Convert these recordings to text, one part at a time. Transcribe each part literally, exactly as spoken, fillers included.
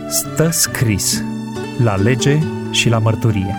Stă scris la lege și la mărturie.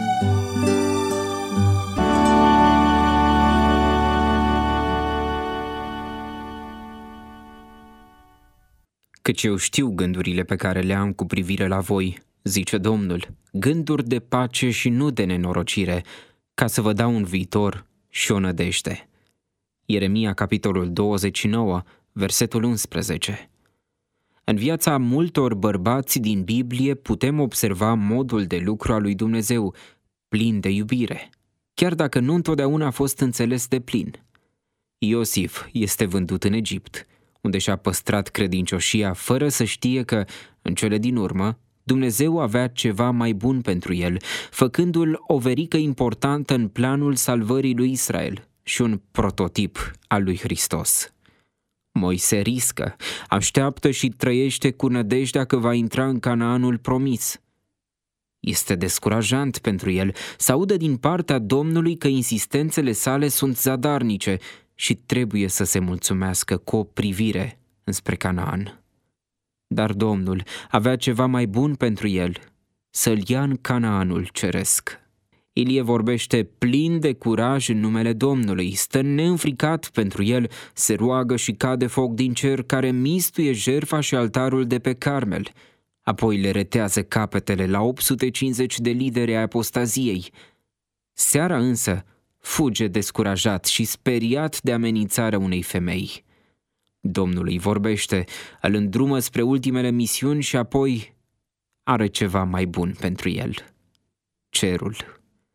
Căci eu știu gândurile pe care le am cu privire la voi, zice Domnul, gânduri de pace și nu de nenorocire, ca să vă dau un viitor și o nădejde. Ieremia, capitolul douăzeci și nouă, versetul unsprezece. În viața multor bărbați din Biblie putem observa modul de lucru al lui Dumnezeu, plin de iubire, chiar dacă nu întotdeauna a fost înțeles de plin. Iosif este vândut în Egipt, unde și-a păstrat credincioșia fără să știe că, în cele din urmă, Dumnezeu avea ceva mai bun pentru el, făcându-l o verică importantă în planul salvării lui Israel și un prototip al lui Hristos. Moise riscă, așteaptă și trăiește cu nădejdea că va intra în Canaanul promis. Este descurajant pentru el să audă din partea Domnului că insistențele sale sunt zadarnice și trebuie să se mulțumească cu o privire înspre Canaan. Dar Domnul avea ceva mai bun pentru el, să-l ia în Canaanul ceresc. Ilie vorbește plin de curaj în numele Domnului, stă neînfricat pentru el, se roagă și cade foc din cer care mistuie jertfa și altarul de pe Carmel. Apoi le retează capetele la opt sute cincizeci de lideri ai apostaziei. Seara însă fuge descurajat și speriat de amenințarea unei femei. Domnul îi vorbește, îl îndrumă spre ultimele misiuni și apoi are ceva mai bun pentru el: cerul.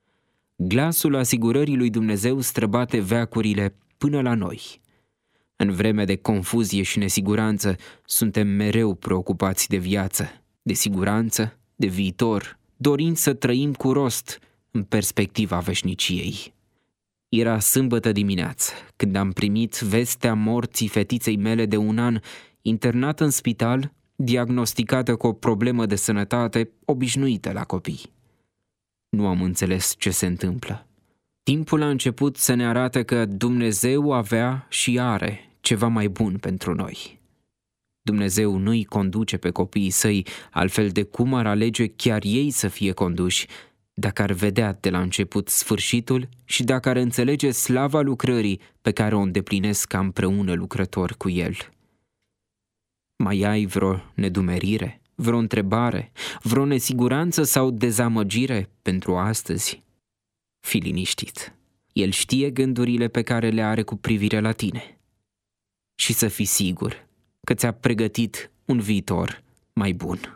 Glasul asigurării lui Dumnezeu străbate veacurile până la noi. În vreme de confuzie și nesiguranță, suntem mereu preocupați de viață, de siguranță, de viitor, dorind să trăim cu rost în perspectiva veșniciei. Era sâmbătă dimineață, când am primit vestea morții fetiței mele de un an, internată în spital, diagnosticată cu o problemă de sănătate obișnuită la copii. Nu am înțeles ce se întâmplă. Timpul a început să ne arate că Dumnezeu avea și are ceva mai bun pentru noi. Dumnezeu nu îi conduce pe copiii săi altfel de cum ar alege chiar ei să fie conduși, dacă ar vedea de la început sfârșitul și dacă ar înțelege slava lucrării pe care o îndeplinesc ca împreună lucrători cu El. Mai ai vreo nedumerire, vreo întrebare, vreo nesiguranță sau dezamăgire pentru astăzi? Fii liniștit. El știe gândurile pe care le are cu privire la tine. Și să fii sigur că ți-a pregătit un viitor mai bun.